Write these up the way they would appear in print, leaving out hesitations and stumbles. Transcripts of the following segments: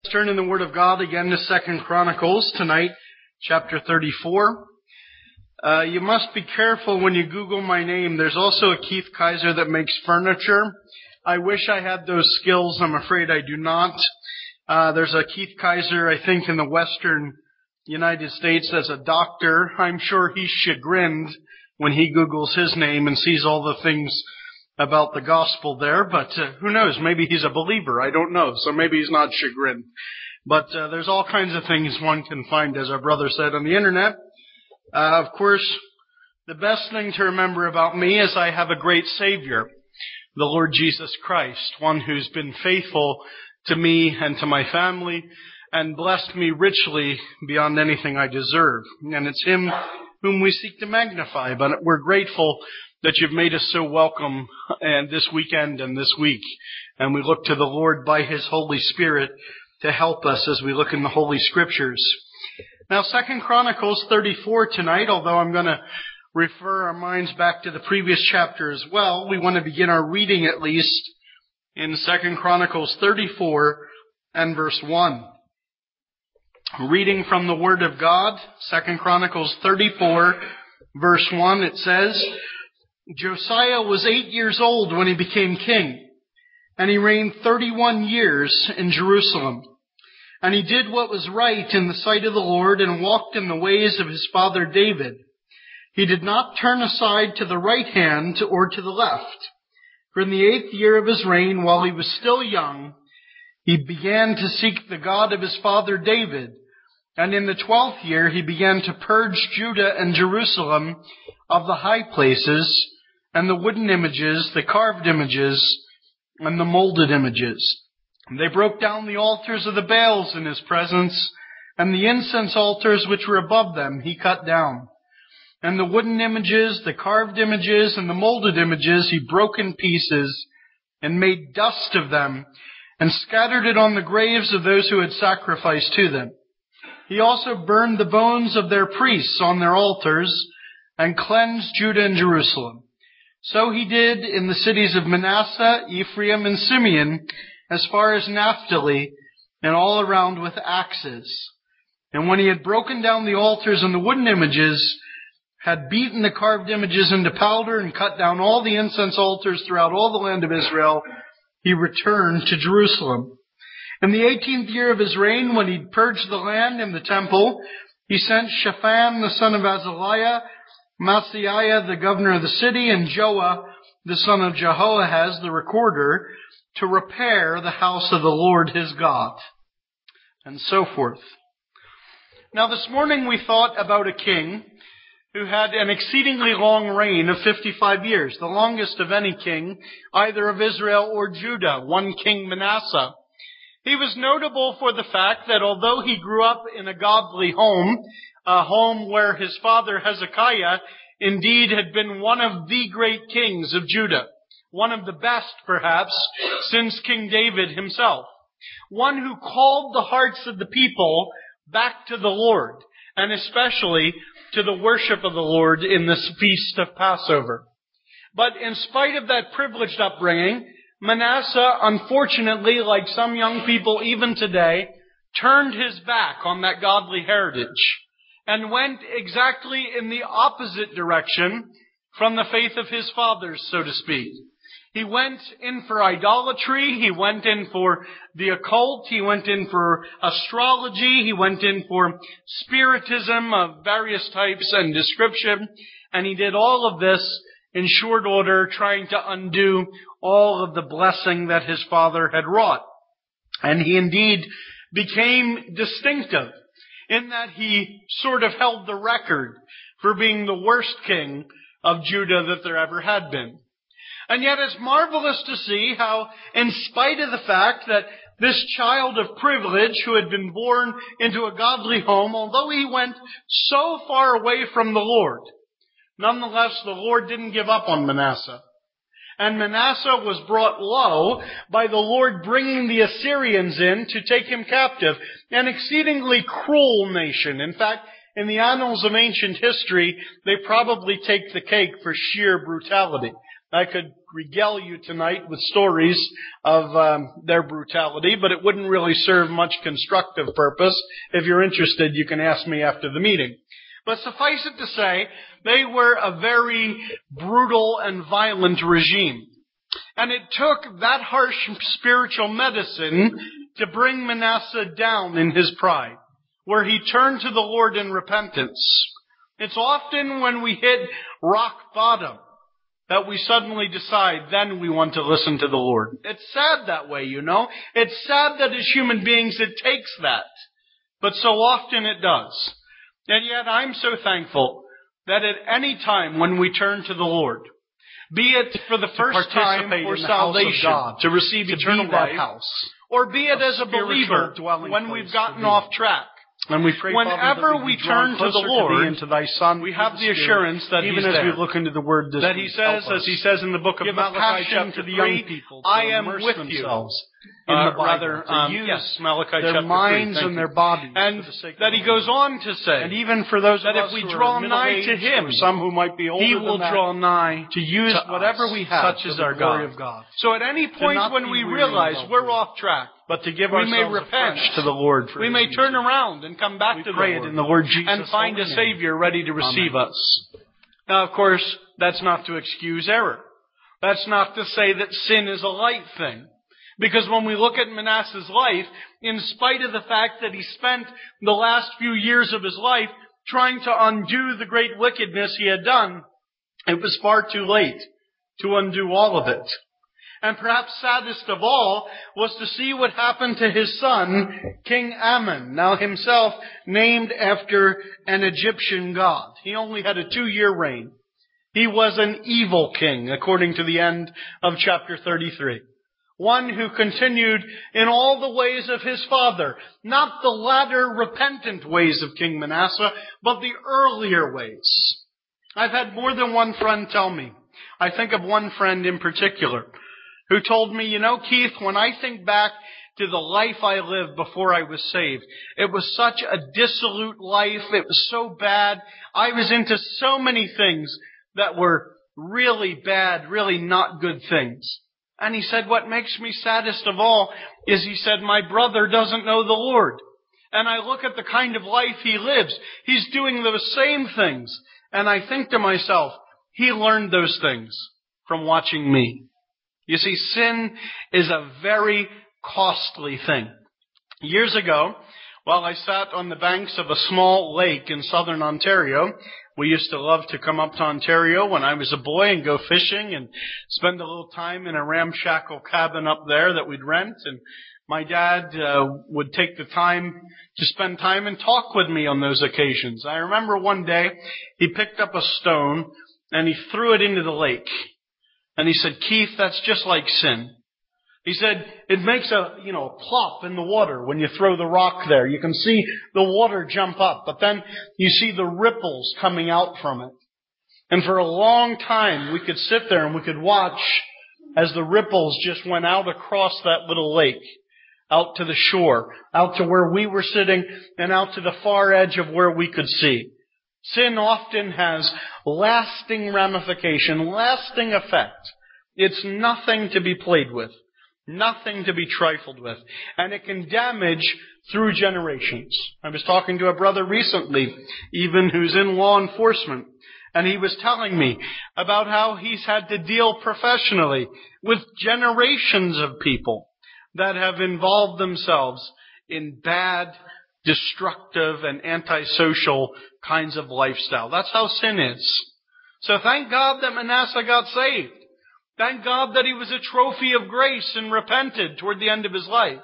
Turn in the Word of God again to 2 Chronicles tonight, chapter 34. You must be careful when you Google my name. There's also a Keith Kaiser that makes furniture. I wish I had those skills. I'm afraid I do not. There's a Keith Kaiser, I think, in the western United States that's a doctor. I'm sure he's chagrined when he Googles his name and sees all the things about the gospel there, but who knows? Maybe he's a believer. I don't know. So maybe he's not chagrined. But there's all kinds of things one can find, as our brother said, on the internet. Of course, the best thing to remember about me is I have a great Savior, the Lord Jesus Christ, one who's been faithful to me and to my family and blessed me richly beyond anything I deserve. And it's Him whom we seek to magnify. But we're grateful that you've made us so welcome and this weekend and this week. And we look to the Lord by His Holy Spirit to help us as we look in the Holy Scriptures. Now, 2 Chronicles 34 tonight, although I'm going to refer our minds back to the previous chapter as well, we want to begin our reading at least in 2 Chronicles 34 and verse 1. Reading from the Word of God, 2 Chronicles 34, verse 1, it says, Josiah was 8 years old when he became king, and he reigned 31 years in Jerusalem. And he did what was right in the sight of the Lord and walked in the ways of his father David. He did not turn aside to the right hand or to the left. For in the 8th year of his reign, while he was still young, he began to seek the God of his father David. And in the 12th year, he began to purge Judah and Jerusalem of the high places and the wooden images, the carved images, and the molded images. They broke down the altars of the Baals in his presence, and the incense altars which were above them he cut down. And the wooden images, the carved images, and the molded images he broke in pieces, and made dust of them, and scattered it on the graves of those who had sacrificed to them. He also burned the bones of their priests on their altars, and cleansed Judah and Jerusalem. So he did in the cities of Manasseh, Ephraim, and Simeon, as far as Naphtali, and all around with axes. And when he had broken down the altars and the wooden images, had beaten the carved images into powder, and cut down all the incense altars throughout all the land of Israel, he returned to Jerusalem. In the 18th year of his reign, when he'd purged the land and the temple, he sent Shaphan the son of Azaliah, Maaseiah the governor of the city, and Joah the son of Jehoahaz the recorder, to repair the house of the Lord his God, and so forth. Now this morning we thought about a king who had an exceedingly long reign of 55 years, the longest of any king, either of Israel or Judah, one King Manasseh. He was notable for the fact that although he grew up in a godly home, a home where his father Hezekiah indeed had been one of the great kings of Judah, one of the best perhaps since King David himself, one who called the hearts of the people back to the Lord, and especially to the worship of the Lord in this feast of Passover. But in spite of that privileged upbringing, Manasseh, unfortunately, like some young people even today, turned his back on that godly heritage and went exactly in the opposite direction from the faith of his fathers, so to speak. He went in for idolatry, he went in for the occult, he went in for astrology, he went in for spiritism of various types and description, and he did all of this in short order, trying to undo all of the blessing that his father had wrought. And he indeed became distinctive in that he sort of held the record for being the worst king of Judah that there ever had been. And yet it's marvelous to see how, in spite of the fact that this child of privilege who had been born into a godly home, although he went so far away from the Lord, nonetheless the Lord didn't give up on Manasseh. And Manasseh was brought low by the Lord bringing the Assyrians in to take him captive, an exceedingly cruel nation. In fact, in the annals of ancient history, they probably take the cake for sheer brutality. I could regale you tonight with stories of their brutality, but it wouldn't really serve much constructive purpose. If you're interested, you can ask me after the meeting. But suffice it to say, they were a very brutal and violent regime. And it took that harsh spiritual medicine to bring Manasseh down in his pride, where he turned to the Lord in repentance. It's often when we hit rock bottom that we suddenly decide then we want to listen to the Lord. It's sad that way, you know. It's sad that as human beings it takes that. But so often it does. And yet I'm so thankful that at any time when we turn to the Lord, be it for the first time for salvation, to receive eternal life, or be it as a believer when we've gotten off track, and we pray, whenever we turn to the Lord, into thy Son, we have the assurance that even as we look into the Word, that He says, as He says in the book of Malachi, chapter 3, I am with you. In the Bible, Malachi their minds and their bodies, and that He goes on to say, and even for those that if we draw nigh to Him, some who might be older, He will draw nigh to use whatever we have, such as our God. So at any point when we realize we're off track, but to give we may repent to the Lord. We may turn around and come back to the Lord, in the Lord Jesus, and find a Savior ready to receive us. Now, of course, that's not to excuse error. That's not to say that sin is a light thing. Because when we look at Manasseh's life, in spite of the fact that he spent the last few years of his life trying to undo the great wickedness he had done, it was far too late to undo all of it. And perhaps saddest of all was to see what happened to his son, King Ammon, now himself named after an Egyptian god. He only had a 2-year reign. He was an evil king, according to the end of chapter 33. One who continued in all the ways of his father, not the latter repentant ways of King Manasseh, but the earlier ways. I've had more than one friend tell me. I think of one friend in particular who told me, you know, Keith, when I think back to the life I lived before I was saved, it was such a dissolute life. It was so bad. I was into so many things that were really bad, really not good things. And he said, what makes me saddest of all is, he said, my brother doesn't know the Lord. And I look at the kind of life he lives. He's doing those same things. And I think to myself, he learned those things from watching me. You see, sin is a very costly thing. Years ago, while I sat on the banks of a small lake in southern Ontario, we used to love to come up to Ontario when I was a boy and go fishing and spend a little time in a ramshackle cabin up there that we'd rent. And my dad would take the time to spend time and talk with me on those occasions. I remember one day he picked up a stone and he threw it into the lake. And he said, Keith, that's just like sin. He said, it makes a plop in the water when you throw the rock there. You can see the water jump up, but then you see the ripples coming out from it. And for a long time, we could sit there and we could watch as the ripples just went out across that little lake, out to the shore, out to where we were sitting, and out to the far edge of where we could see. Sin often has lasting ramification, lasting effect. It's nothing to be played with. Nothing to be trifled with. And it can damage through generations. I was talking to a brother recently, even who's in law enforcement, and he was telling me about how he's had to deal professionally with generations of people that have involved themselves in bad, destructive, and antisocial kinds of lifestyle. That's how sin is. So thank God that Manasseh got saved. Thank God that he was a trophy of grace and repented toward the end of his life.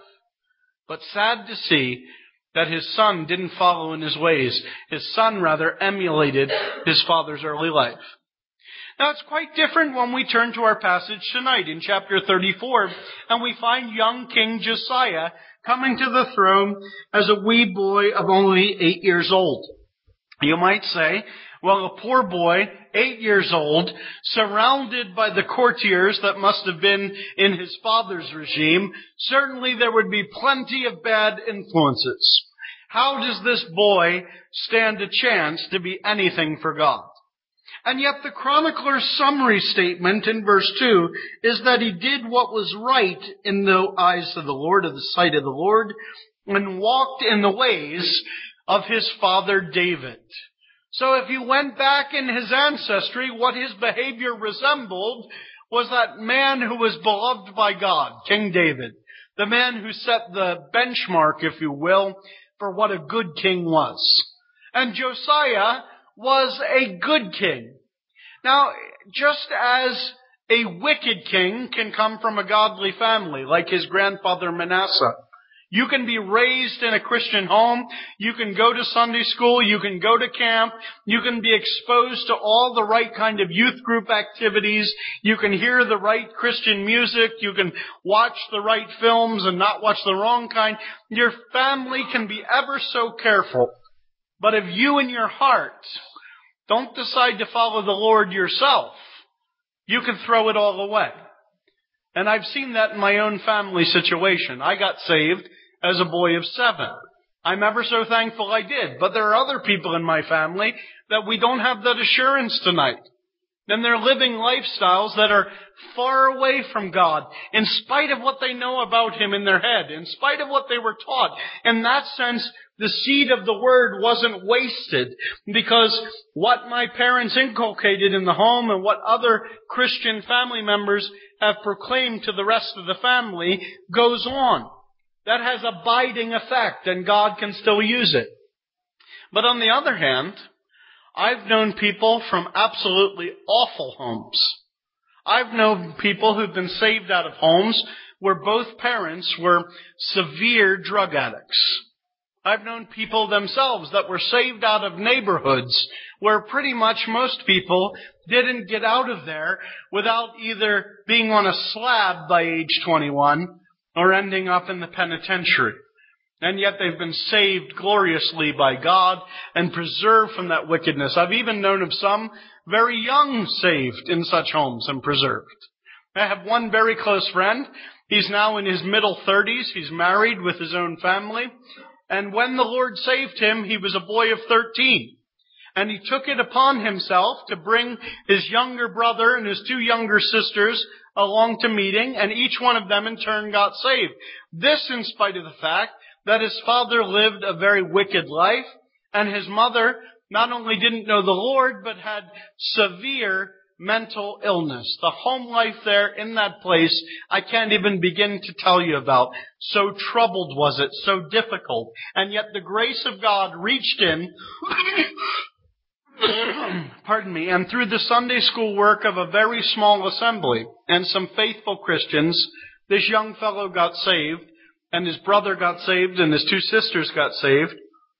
But sad to see that his son didn't follow in his ways. His son rather emulated his father's early life. Now it's quite different when we turn to our passage tonight in chapter 34, and we find young King Josiah coming to the throne as a wee boy of only 8 years old. You might say, well, a poor boy, 8 years old, surrounded by the courtiers that must have been in his father's regime, certainly there would be plenty of bad influences. How does this boy stand a chance to be anything for God? And yet the chronicler's summary statement in verse 2 is that he did what was right in the eyes of the Lord, of the sight of the Lord, and walked in the ways of his father David. So if you went back in his ancestry, what his behavior resembled was that man who was beloved by God, King David, the man who set the benchmark, if you will, for what a good king was. And Josiah was a good king. Now, just as a wicked king can come from a godly family, like his grandfather Manasseh, you can be raised in a Christian home, you can go to Sunday school, you can go to camp, you can be exposed to all the right kind of youth group activities, you can hear the right Christian music, you can watch the right films and not watch the wrong kind. Your family can be ever so careful. But if you in your heart don't decide to follow the Lord yourself, you can throw it all away. And I've seen that in my own family situation. I got saved as a boy of 7. I'm ever so thankful I did. But there are other people in my family that we don't have that assurance tonight. And they're living lifestyles that are far away from God, in spite of what they know about Him in their head, in spite of what they were taught. In that sense, the seed of the Word wasn't wasted, because what my parents inculcated in the home and what other Christian family members have proclaimed to the rest of the family goes on. That has abiding effect, and God can still use it. But on the other hand, I've known people from absolutely awful homes. I've known people who've been saved out of homes where both parents were severe drug addicts. I've known people themselves that were saved out of neighborhoods where pretty much most people didn't get out of there without either being on a slab by age 21 or ending up in the penitentiary. And yet they've been saved gloriously by God and preserved from that wickedness. I've even known of some very young saved in such homes and preserved. I have one very close friend. He's now in his middle 30s. He's married with his own family. And when the Lord saved him, he was a boy of 13. And he took it upon himself to bring his younger brother and his 2 younger sisters along to meeting, and each one of them in turn got saved. This in spite of the fact that his father lived a very wicked life, and his mother not only didn't know the Lord, but had severe mental illness. The home life there in that place, I can't even begin to tell you about. So troubled was it, so difficult. And yet the grace of God reached in, pardon me, and through the Sunday school work of a very small assembly and some faithful Christians, this young fellow got saved, and his brother got saved, and his 2 sisters got saved.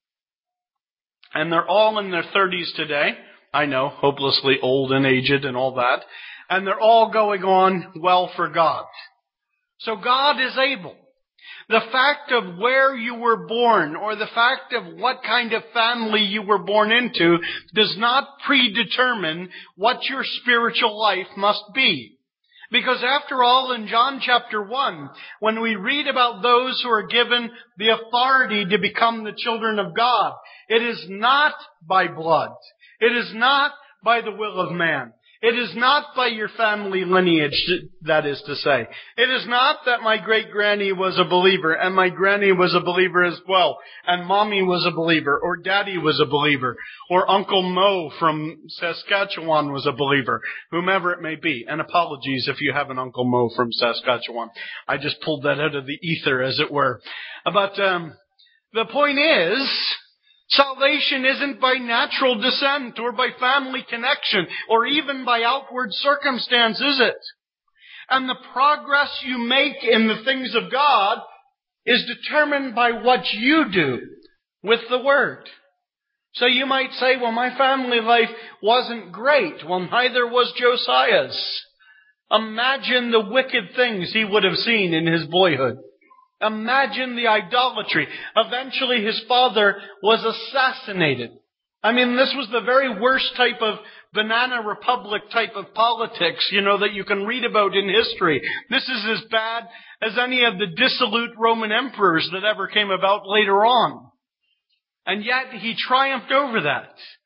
And they're all in their 30s today. I know, hopelessly old and aged and all that. And they're all going on well for God. So God is able. The fact of where you were born or the fact of what kind of family you were born into does not predetermine what your spiritual life must be. Because after all, in John chapter 1, when we read about those who are given the authority to become the children of God, it is not by blood. It is not by the will of man. It is not by your family lineage, that is to say. It is not that my great-granny was a believer, and my granny was a believer as well, and mommy was a believer, or daddy was a believer, or Uncle Mo from Saskatchewan was a believer, whomever it may be. And apologies if you have an Uncle Mo from Saskatchewan. I just pulled that out of the ether, as it were. But the point is, salvation isn't by natural descent or by family connection or even by outward circumstance, is it? And the progress you make in the things of God is determined by what you do with the Word. So you might say, well, my family life wasn't great. Well, neither was Josiah's. Imagine the wicked things he would have seen in his boyhood. Imagine the idolatry. Eventually his father was assassinated. I mean, this was the very worst type of banana republic type of politics, that you can read about in history. This is as bad as any of the dissolute Roman emperors that ever came about later on. And yet he triumphed over that.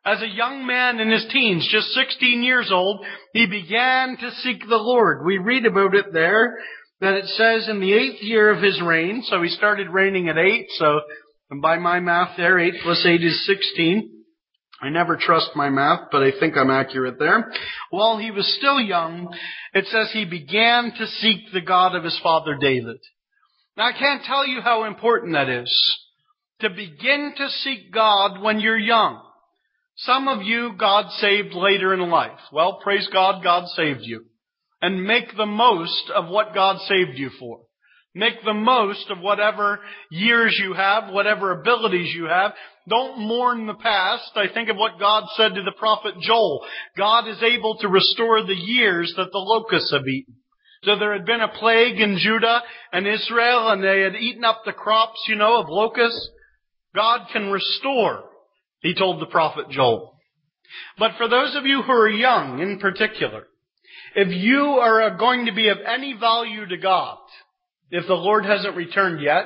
As a young man in his teens, just 16 years old, he began to seek the Lord. We read about it there, that it says in the 8th year of his reign, so he started reigning at 8, so by my math there, 8 plus 8 is 16. I never trust my math, but I think I'm accurate there. While he was still young, it says he began to seek the God of his father David. Now, I can't tell you how important that is, to begin to seek God when you're young. Some of you, God saved later in life. Well, praise God, God saved you. And make the most of what God saved you for. Make the most of whatever years you have, whatever abilities you have. Don't mourn the past. I think of what God said to the prophet Joel. God is able to restore the years that the locusts have eaten. So there had been a plague in Judah and Israel, and they had eaten up the crops, of locusts. God can restore, he told the prophet Joel. But for those of you who are young in particular, if you are going to be of any value to God, if the Lord hasn't returned yet,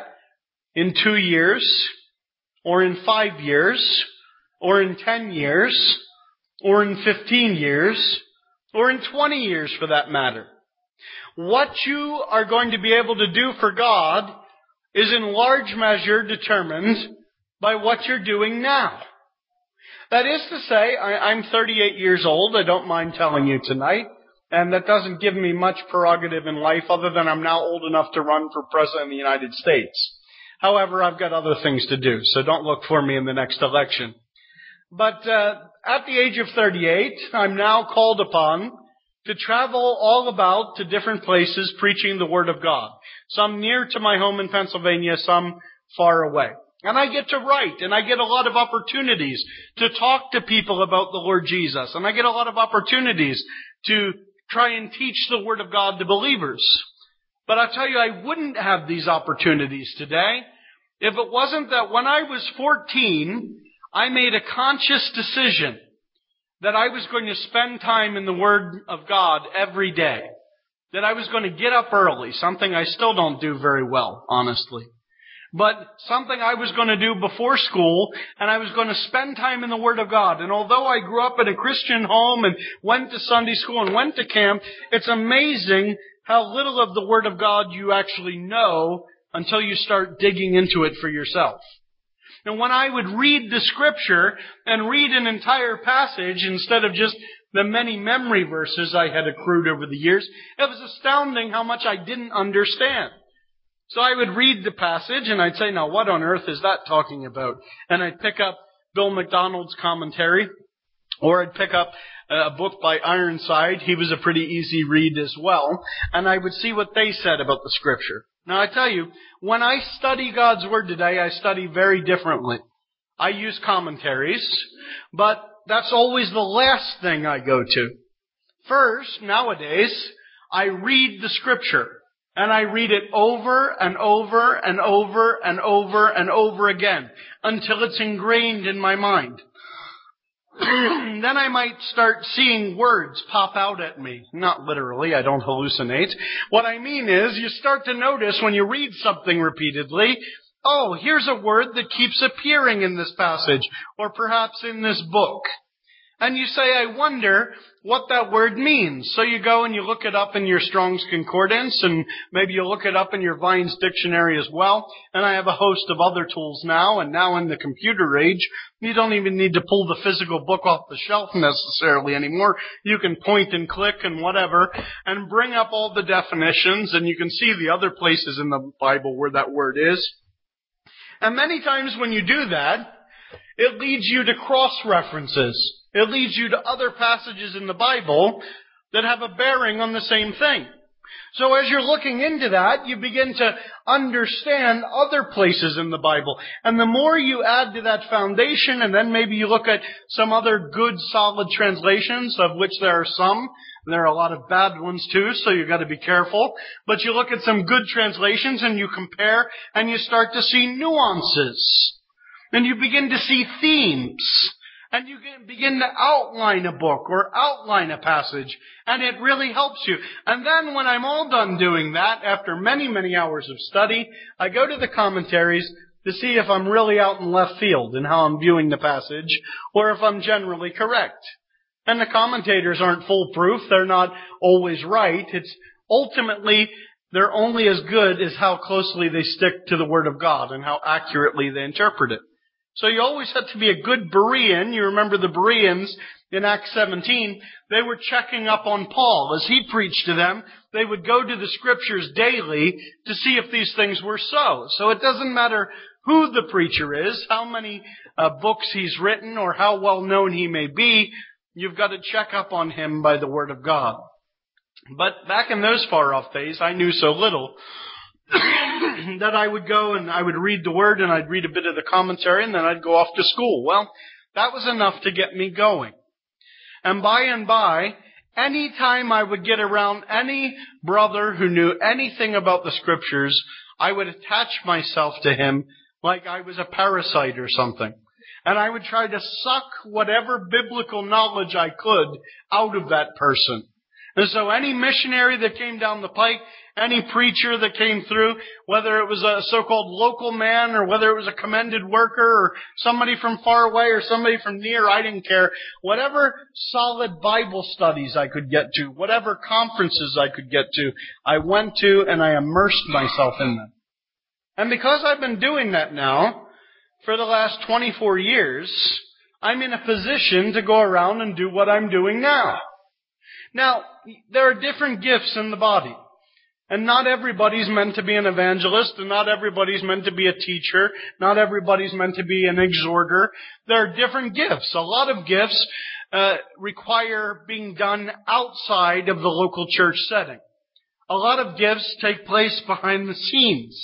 in 2 years, or in 5 years, or in 10 years, or in 15 years, or in 20 years for that matter, what you are going to be able to do for God is in large measure determined by what you're doing now. That is to say, I'm 38 years old, I don't mind telling you tonight, and that doesn't give me much prerogative in life other than I'm now old enough to run for president of the United States. However, I've got other things to do, so don't look for me in the next election. But at the age of 38, I'm now called upon to travel all about to different places preaching the Word of God. Some near to my home in Pennsylvania, some far away. And I get to write, and I get a lot of opportunities to talk to people about the Lord Jesus. And I get a lot of opportunities to try and teach the Word of God to believers. But I'll tell you, I wouldn't have these opportunities today if it wasn't that when I was 14, I made a conscious decision that I was going to spend time in the Word of God every day. That I was going to get up early, something I still don't do very well, honestly. But something I was going to do before school, and I was going to spend time in the Word of God. And although I grew up in a Christian home and went to Sunday school and went to camp, it's amazing how little of the Word of God you actually know until you start digging into it for yourself. And when I would read the Scripture and read an entire passage instead of just the many memory verses I had accrued over the years, it was astounding how much I didn't understand. So I would read the passage and I'd say, now what on earth is that talking about? And I'd pick up Bill MacDonald's commentary, or I'd pick up a book by Ironside. He was a pretty easy read as well. And I would see what they said about the Scripture. Now I tell you, when I study God's Word today, I study very differently. I use commentaries, but that's always the last thing I go to. First, nowadays, I read the Scripture. And I read it over and over and over and over and over again until it's ingrained in my mind. Then I might start seeing words pop out at me. Not literally, I don't hallucinate. What I mean is, you start to notice when you read something repeatedly, oh, here's a word that keeps appearing in this passage, or perhaps in this book. And you say, I wonder what that word means. So you go and you look it up in your Strong's Concordance, and maybe you look it up in your Vine's Dictionary as well. And I have a host of other tools now, and now in the computer age, you don't even need to pull the physical book off the shelf necessarily anymore. You can point and click and whatever, and bring up all the definitions, and you can see the other places in the Bible where that word is. And many times when you do that, it leads you to cross-references. It leads you to other passages in the Bible that have a bearing on the same thing. So as you're looking into that, you begin to understand other places in the Bible. And the more you add to that foundation, and then maybe you look at some other good, solid translations, of which there are some. There are a lot of bad ones too, so you've got to be careful. But you look at some good translations and you compare, and you start to see nuances. And you begin to see themes. And you can begin to outline a book or outline a passage. And it really helps you. And then when I'm all done doing that, after many, many hours of study, I go to the commentaries to see if I'm really out in left field in how I'm viewing the passage, or if I'm generally correct. And the commentators aren't foolproof. They're not always right. It's ultimately, they're only as good as how closely they stick to the Word of God and how accurately they interpret it. So you always had to be a good Berean. You remember the Bereans in Acts 17, they were checking up on Paul. As he preached to them, they would go to the Scriptures daily to see if these things were so. So it doesn't matter who the preacher is, how many books he's written, or how well known he may be, you've got to check up on him by the Word of God. But back in those far off days, I knew so little that I would go and I would read the Word and I'd read a bit of the commentary and then I'd go off to school. Well, that was enough to get me going. And by, any time I would get around any brother who knew anything about the Scriptures, I would attach myself to him like I was a parasite or something. And I would try to suck whatever biblical knowledge I could out of that person. And so any missionary that came down the pike, any preacher that came through, whether it was a so-called local man or whether it was a commended worker or somebody from far away or somebody from near, I didn't care. Whatever solid Bible studies I could get to, whatever conferences I could get to, I went to and I immersed myself in them. And because I've been doing that now for the last 24 years, I'm in a position to go around and do what I'm doing now. Now, there are different gifts in the body. And not everybody's meant to be an evangelist, and not everybody's meant to be a teacher, not everybody's meant to be an exhorter. There are different gifts. A lot of gifts require being done outside of the local church setting. A lot of gifts take place behind the scenes.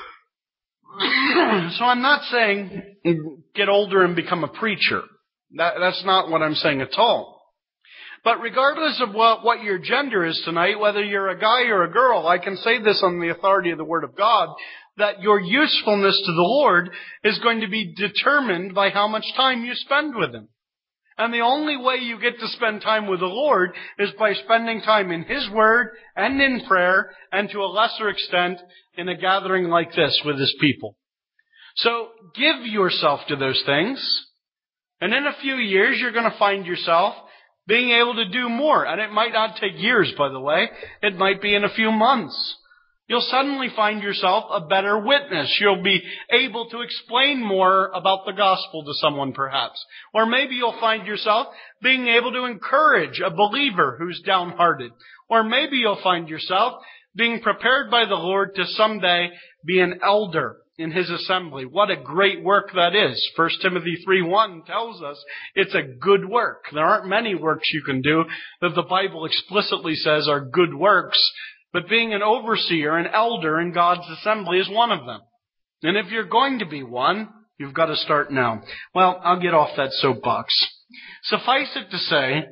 So I'm not saying get older and become a preacher. That's not what I'm saying at all. But regardless of what your gender is tonight, whether you're a guy or a girl, I can say this on the authority of the Word of God, that your usefulness to the Lord is going to be determined by how much time you spend with Him. And the only way you get to spend time with the Lord is by spending time in His Word and in prayer, and to a lesser extent in a gathering like this with His people. So give yourself to those things, and in a few years you're going to find yourself being able to do more. And it might not take years, by the way. It might be in a few months. You'll suddenly find yourself a better witness. You'll be able to explain more about the gospel to someone, perhaps. Or maybe you'll find yourself being able to encourage a believer who's downhearted. Or maybe you'll find yourself being prepared by the Lord to someday be an elder in His assembly. What a great work that is. 1 Timothy 3:1 tells us it's a good work. There aren't many works you can do that the Bible explicitly says are good works, but being an overseer, an elder in God's assembly is one of them. And if you're going to be one, you've got to start now. Well, I'll get off that soapbox. Suffice it to say,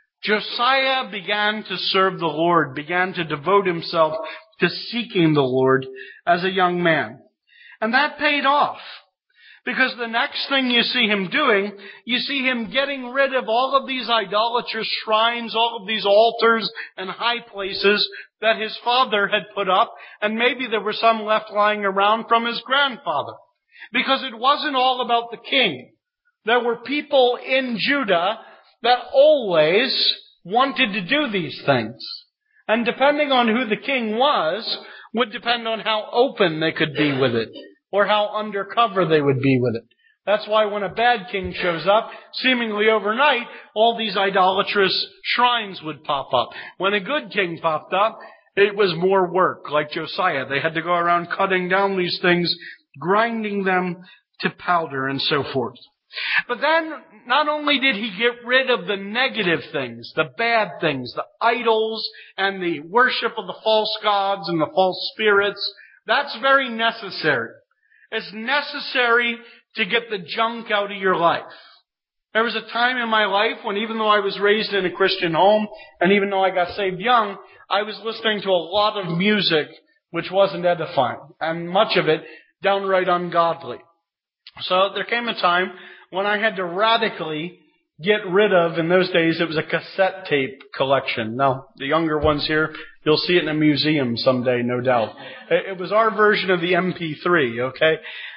Josiah began to serve the Lord, began to devote himself to seeking the Lord as a young man. And that paid off. Because the next thing you see him doing, you see him getting rid of all of these idolatrous shrines, all of these altars and high places that his father had put up, and maybe there were some left lying around from his grandfather. Because it wasn't all about the king. There were people in Judah that always wanted to do these things. And depending on who the king was, would depend on how open they could be with it, or how undercover they would be with it. That's why when a bad king shows up, seemingly overnight, all these idolatrous shrines would pop up. When a good king popped up, it was more work, like Josiah. They had to go around cutting down these things, grinding them to powder, and so forth. But then, not only did he get rid of the negative things, the bad things, the idols and the worship of the false gods and the false spirits, that's very necessary. It's necessary to get the junk out of your life. There was a time in my life when, even though I was raised in a Christian home, and even though I got saved young, I was listening to a lot of music which wasn't edifying, and much of it downright ungodly. So there came a time when I had to radically get rid of, in those days it was a cassette tape collection. Now, the younger ones here, you'll see it in a museum someday, no doubt. It was our version of the MP3, okay?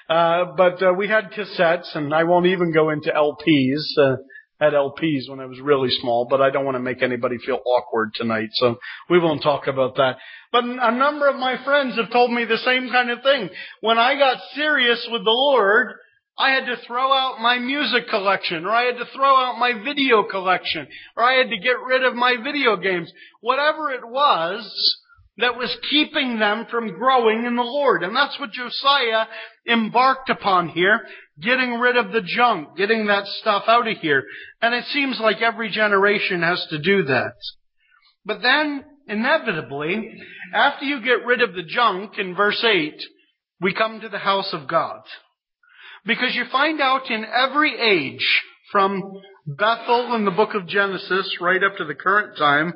But we had cassettes, and I won't even go into LPs. Had LPs when I was really small, but I don't want to make anybody feel awkward tonight, so we won't talk about that. But a number of my friends have told me the same kind of thing. When I got serious with the Lord, I had to throw out my music collection, or I had to throw out my video collection, or I had to get rid of my video games. Whatever it was that was keeping them from growing in the Lord. And that's what Josiah embarked upon here, getting rid of the junk, getting that stuff out of here. And it seems like every generation has to do that. But then, inevitably, after you get rid of the junk, in verse 8, we come to the house of God. Because you find out in every age, from Bethel in the book of Genesis right up to the current time,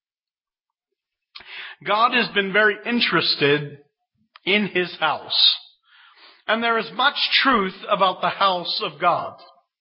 God has been very interested in His house. And there is much truth about the house of God.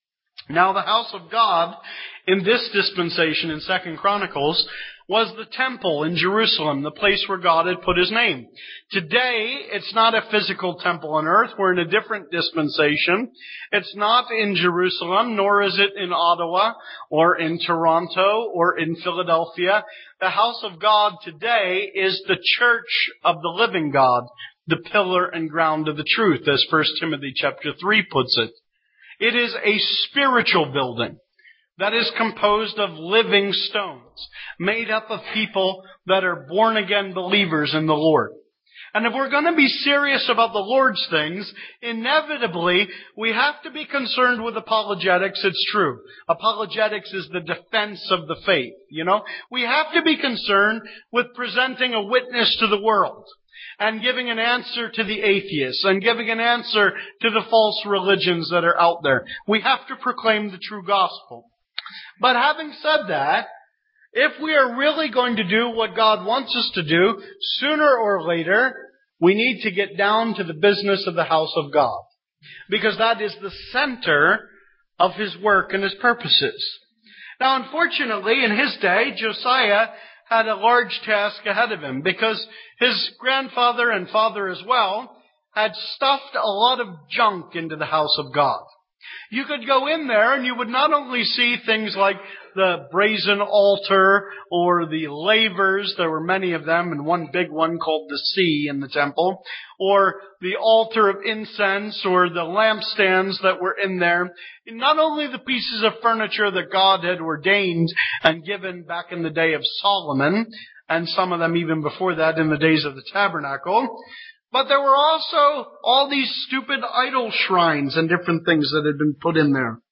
Now, the house of God in this dispensation in 2 Chronicles was the temple in Jerusalem, the place where God had put His name. Today, it's not a physical temple on earth. We're in a different dispensation. It's not in Jerusalem, nor is it in Ottawa, or in Toronto, or in Philadelphia. The house of God today is the church of the living God, the pillar and ground of the truth, as 1 Timothy chapter 3 puts it. It is a spiritual building that is composed of living stones, made up of people that are born-again believers in the Lord. And if we're going to be serious about the Lord's things, inevitably, we have to be concerned with apologetics. It's true. Apologetics is the defense of the faith, We have to be concerned with presenting a witness to the world, and giving an answer to the atheists, and giving an answer to the false religions that are out there. We have to proclaim the true gospel. But having said that, if we are really going to do what God wants us to do, sooner or later, we need to get down to the business of the house of God. Because that is the center of His work and His purposes. Now, unfortunately, in his day, Josiah had a large task ahead of him, because his grandfather and father as well had stuffed a lot of junk into the house of God. You could go in there and you would not only see things like the brazen altar or the lavers, there were many of them, and one big one called the sea in the temple, or the altar of incense or the lampstands that were in there. Not only the pieces of furniture that God had ordained and given back in the day of Solomon, and some of them even before that in the days of the tabernacle, but there were also all these stupid idol shrines and different things that had been put in there.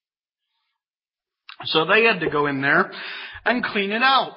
So they had to go in there and clean it out.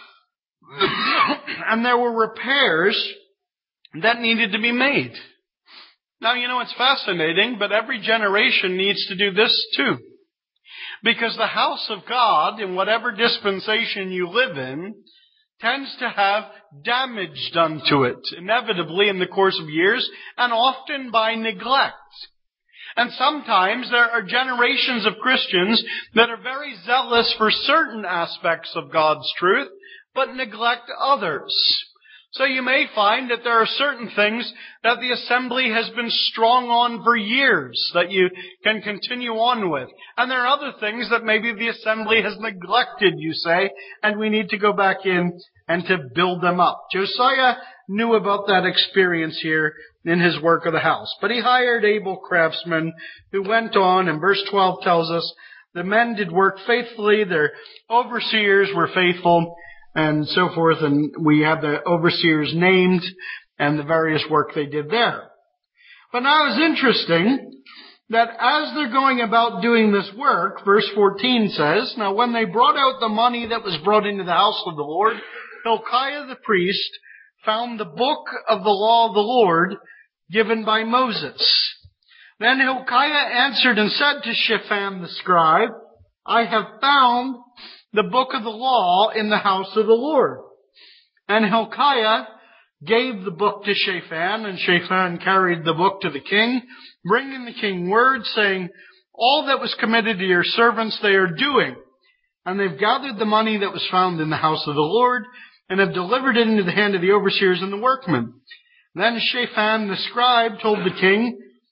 And there were repairs that needed to be made. Now, it's fascinating, but every generation needs to do this too. Because the house of God, in whatever dispensation you live in, tends to have damage done to it, inevitably in the course of years, and often by neglect. And sometimes there are generations of Christians that are very zealous for certain aspects of God's truth, but neglect others. So you may find that there are certain things that the assembly has been strong on for years that you can continue on with. And there are other things that maybe the assembly has neglected, you say, and we need to go back in and to build them up. Josiah knew about that experience here in his work of the house. But he hired able craftsmen who went on, and verse 12 tells us, the men did work faithfully, their overseers were faithful, and so forth, and we have the overseers named and the various work they did there. But now it's interesting that as they're going about doing this work, verse 14 says, now when they brought out the money that was brought into the house of the Lord, Hilkiah the priest found the book of the law of the Lord given by Moses. Then Hilkiah answered and said to Shaphan the scribe, I have found the book of the law in the house of the Lord. And Hilkiah gave the book to Shaphan, and Shaphan carried the book to the king, bringing the king word, saying, all that was committed to your servants they are doing. And they've gathered the money that was found in the house of the Lord, and have delivered it into the hand of the overseers and the workmen. Then Shaphan the scribe told the king,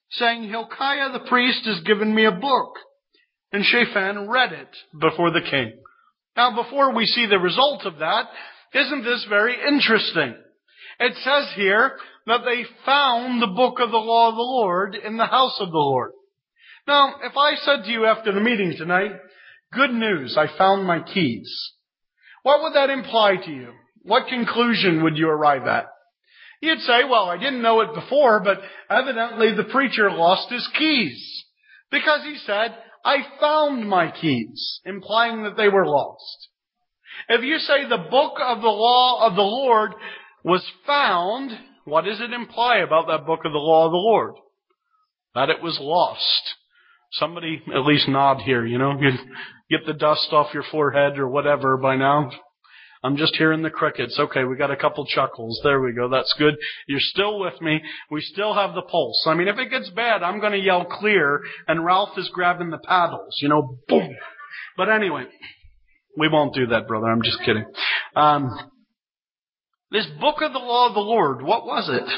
saying, Hilkiah the priest has given me a book. And Shaphan read it before the king. Now, before we see the result of that, isn't this very interesting? It says here that they found the book of the law of the Lord in the house of the Lord. Now, if I said to you after the meeting tonight, good news, I found my keys, what would that imply to you? What conclusion would you arrive at? You'd say, well, I didn't know it before, but evidently the preacher lost his keys. Because he said, I found my keys, implying that they were lost. If you say the book of the law of the Lord was found, what does it imply about that book of the law of the Lord? That it was lost. Somebody at least nod here, get the dust off your forehead or whatever by now. I'm just hearing the crickets. Okay, we got a couple chuckles. There we go. That's good. You're still with me. We still have the pulse. I mean, if it gets bad, I'm going to yell clear, and Ralph is grabbing the paddles, boom. But anyway, we won't do that, brother. I'm just kidding. This book of the law of the Lord, what was it?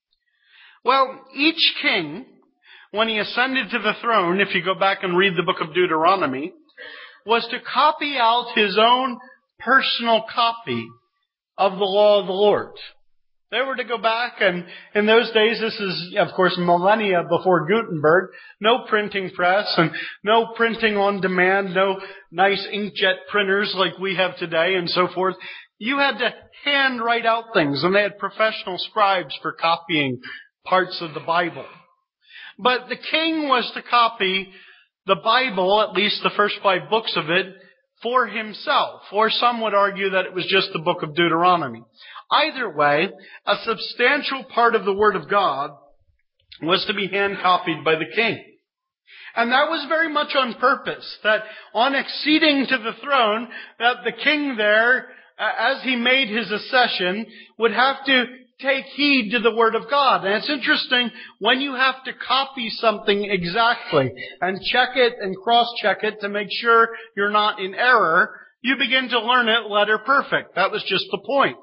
Well, each king, when he ascended to the throne, if you go back and read the book of Deuteronomy, was to copy out his own personal copy of the law of the Lord. They were to go back, and in those days, this is, of course, millennia before Gutenberg, no printing press and no printing on demand, no nice inkjet printers like we have today and so forth. You had to hand write out things, and they had professional scribes for copying parts of the Bible. But the king was to copy the Bible, at least the first 5 books of it, for himself, or some would argue that it was just the book of Deuteronomy. Either way, a substantial part of the Word of God was to be hand-copied by the king. And that was very much on purpose, that on acceding to the throne, that the king there, as he made his accession, would have to take heed to the Word of God. And it's interesting, when you have to copy something exactly and check it and cross-check it to make sure you're not in error, you begin to learn it letter perfect. That was just the point.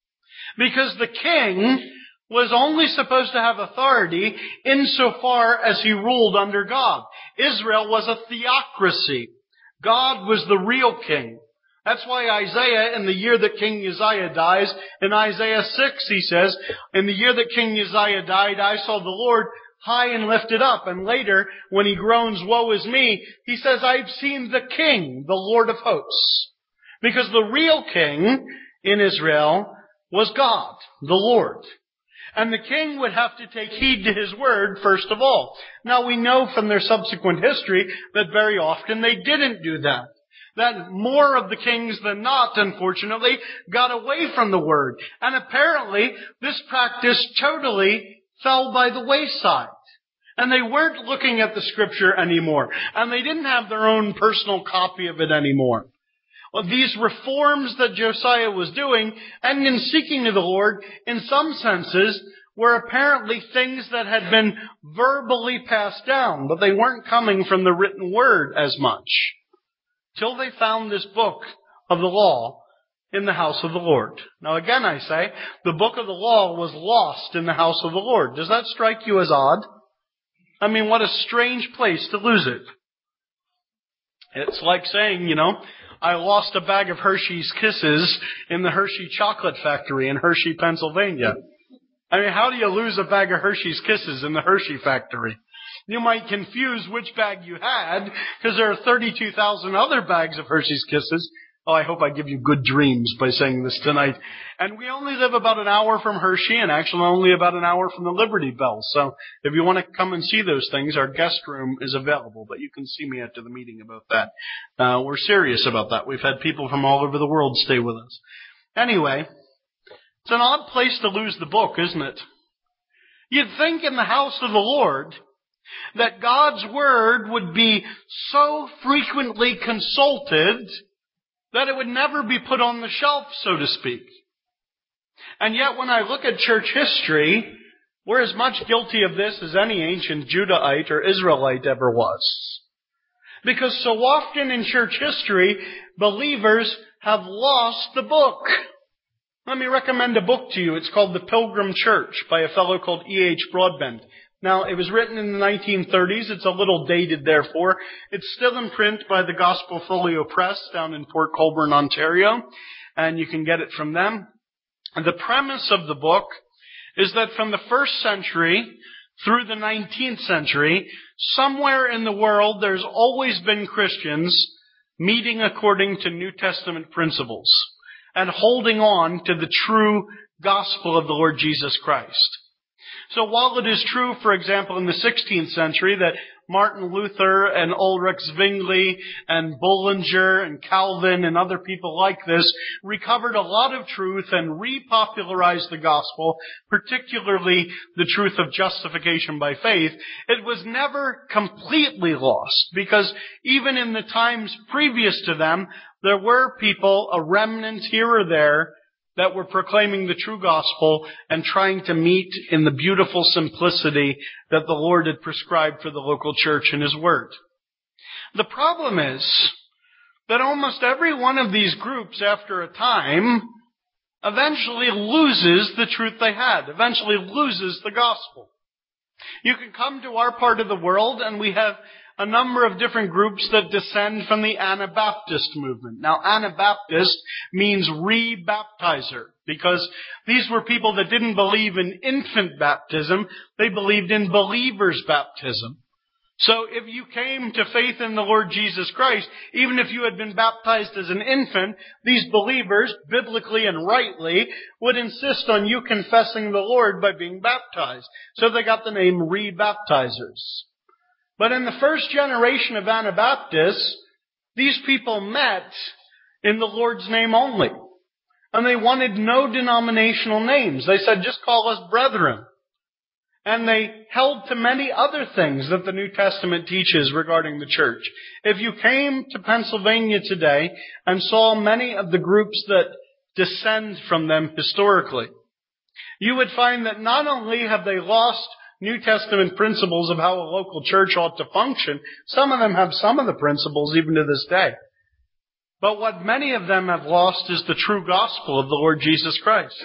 Because the king was only supposed to have authority insofar as he ruled under God. Israel was a theocracy. God was the real king. That's why Isaiah, in the year that King Uzziah dies, in Isaiah 6, he says, in the year that King Uzziah died, I saw the Lord high and lifted up. And later, when he groans, woe is me, he says, I've seen the King, the Lord of hosts. Because the real king in Israel was God, the Lord. And the king would have to take heed to his word first of all. Now we know from their subsequent history that very often they didn't do that. That more of the kings than not, unfortunately, got away from the word. And apparently, this practice totally fell by the wayside. And they weren't looking at the scripture anymore. And they didn't have their own personal copy of it anymore. Well, these reforms that Josiah was doing, and in seeking to the Lord, in some senses, were apparently things that had been verbally passed down, but they weren't coming from the written word as much. Till they found this book of the law in the house of the Lord. Now again I say, the book of the law was lost in the house of the Lord. Does that strike you as odd? I mean, what a strange place to lose it. It's like saying, I lost a bag of Hershey's Kisses in the Hershey Chocolate Factory in Hershey, Pennsylvania. I mean, how do you lose a bag of Hershey's Kisses in the Hershey factory? You might confuse which bag you had, because there are 32,000 other bags of Hershey's Kisses. Oh, I hope I give you good dreams by saying this tonight. And we only live about an hour from Hershey, and actually only about an hour from the Liberty Bell. So if you want to come and see those things, our guest room is available, but you can see me after the meeting about that. We're serious about that. We've had people from all over the world stay with us. Anyway, it's an odd place to lose the book, isn't it? You'd think in the house of the Lord that God's word would be so frequently consulted that it would never be put on the shelf, so to speak. And yet when I look at church history, we're as much guilty of this as any ancient Judahite or Israelite ever was. Because so often in church history, believers have lost the book. Let me recommend a book to you. It's called The Pilgrim Church by a fellow called E.H. Broadbent. Now, it was written in the 1930s. It's a little dated, therefore. It's still in print by the Gospel Folio Press down in Port Colborne, Ontario, and you can get it from them. And the premise of the book is that from the 1st century through the 19th century, somewhere in the world there's always been Christians meeting according to New Testament principles and holding on to the true gospel of the Lord Jesus Christ. So while it is true, for example, in the 16th century that Martin Luther and Ulrich Zwingli and Bullinger and Calvin and other people like this recovered a lot of truth and repopularized the gospel, particularly the truth of justification by faith, it was never completely lost, because even in the times previous to them, there were people, a remnant here or there, that were proclaiming the true gospel and trying to meet in the beautiful simplicity that the Lord had prescribed for the local church in His Word. The problem is that almost every one of these groups, after a time, eventually loses the truth they had, eventually loses the gospel. You can come to our part of the world and we have a number of different groups that descend from the Anabaptist movement. Now, Anabaptist means re-baptizer, because these were people that didn't believe in infant baptism. They believed in believer's baptism. So if you came to faith in the Lord Jesus Christ, even if you had been baptized as an infant, these believers, biblically and rightly, would insist on you confessing the Lord by being baptized. So they got the name re-baptizers. But in the first generation of Anabaptists, these people met in the Lord's name only. And they wanted no denominational names. They said, just call us brethren. And they held to many other things that the New Testament teaches regarding the church. If you came to Pennsylvania today and saw many of the groups that descend from them historically, you would find that not only have they lost New Testament principles of how a local church ought to function, some of them have some of the principles even to this day. But what many of them have lost is the true gospel of the Lord Jesus Christ.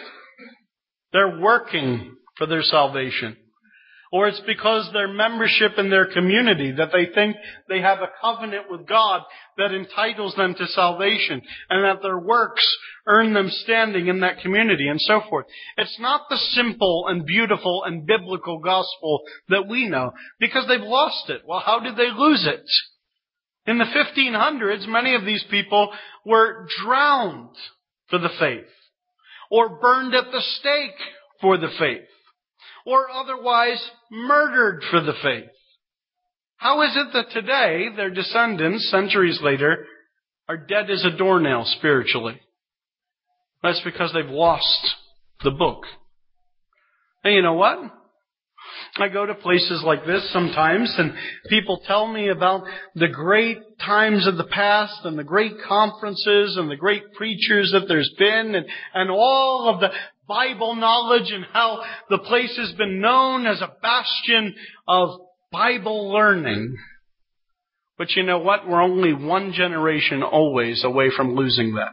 They're working for their salvation. Or it's because their membership in their community that they think they have a covenant with God that entitles them to salvation, and that their works earn them standing in that community, and so forth. It's not the simple and beautiful and biblical gospel that we know, because they've lost it. Well, how did they lose it? In the 1500s, many of these people were drowned for the faith, or burned at the stake for the faith, or otherwise murdered for the faith. How is it that today their descendants, centuries later, are dead as a doornail spiritually? That's because they've lost the book. And you know what? I go to places like this sometimes, and people tell me about the great times of the past and the great conferences and the great preachers that there's been, and all of the Bible knowledge, and how the place has been known as a bastion of Bible learning. But you know what? We're only one generation always away from losing that.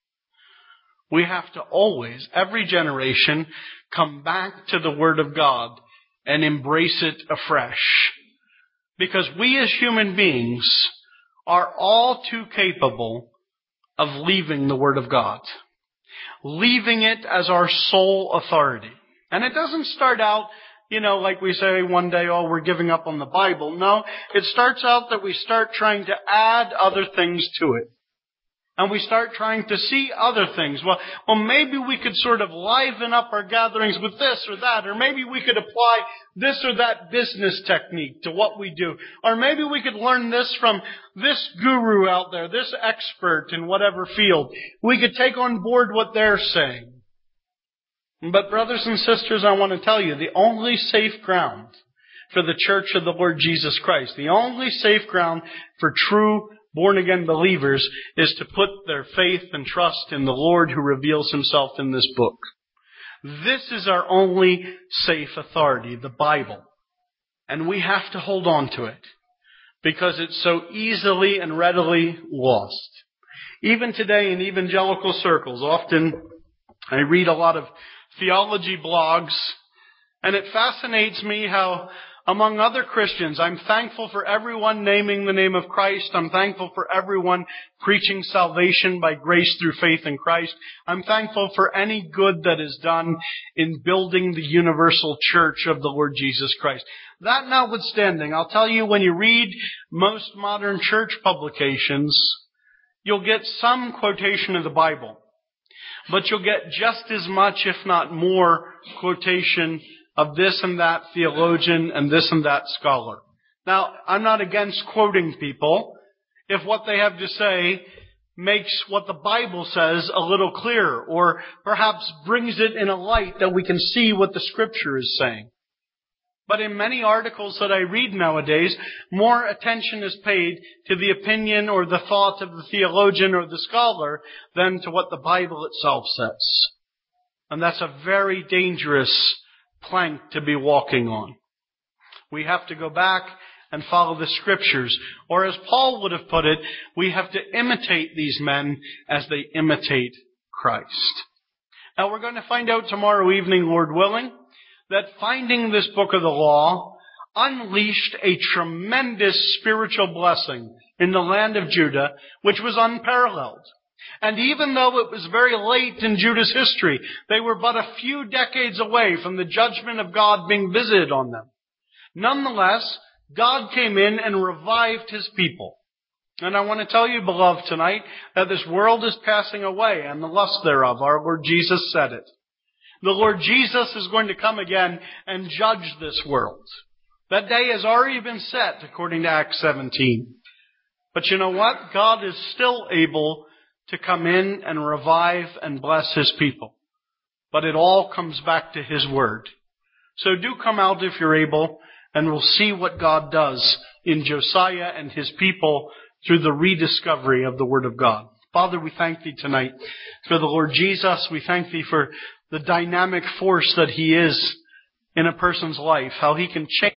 We have to always, every generation, come back to the Word of God and embrace it afresh. Because we as human beings are all too capable of leaving the Word of God. Leaving it as our sole authority. And it doesn't start out, like we say one day, oh, we're giving up on the Bible. No, it starts out that we start trying to add other things to it. And we start trying to see other things. Well, maybe we could sort of liven up our gatherings with this or that. Or maybe we could apply this or that business technique to what we do. Or maybe we could learn this from this guru out there, this expert in whatever field. We could take on board what they're saying. But brothers and sisters, I want to tell you, the only safe ground for the church of the Lord Jesus Christ, the only safe ground for true born-again believers, is to put their faith and trust in the Lord who reveals Himself in this book. This is our only safe authority, the Bible. And we have to hold on to it, because it's so easily and readily lost. Even today in evangelical circles, often I read a lot of theology blogs, and it fascinates me how, among other Christians, I'm thankful for everyone naming the name of Christ. I'm thankful for everyone preaching salvation by grace through faith in Christ. I'm thankful for any good that is done in building the universal church of the Lord Jesus Christ. That notwithstanding, I'll tell you, when you read most modern church publications, you'll get some quotation of the Bible. But you'll get just as much, if not more, quotation of this and that theologian and this and that scholar. Now, I'm not against quoting people if what they have to say makes what the Bible says a little clearer, or perhaps brings it in a light that we can see what the Scripture is saying. But in many articles that I read nowadays, more attention is paid to the opinion or the thought of the theologian or the scholar than to what the Bible itself says. And that's a very dangerous plank to be walking on. We have to go back and follow the Scriptures. Or as Paul would have put it, we have to imitate these men as they imitate Christ. Now we're going to find out tomorrow evening, Lord willing, that finding this book of the law unleashed a tremendous spiritual blessing in the land of Judah, which was unparalleled. And even though it was very late in Judah's history, they were but a few decades away from the judgment of God being visited on them. Nonetheless, God came in and revived His people. And I want to tell you, beloved, tonight, that this world is passing away and the lust thereof. Our Lord Jesus said it. The Lord Jesus is going to come again and judge this world. That day has already been set, according to Acts 17. But you know what? God is still able to come in and revive and bless His people. But it all comes back to His Word. So do come out if you're able, and we'll see what God does in Josiah and his people through the rediscovery of the Word of God. Father, we thank Thee tonight for the Lord Jesus. We thank Thee for the dynamic force that He is in a person's life, how He can change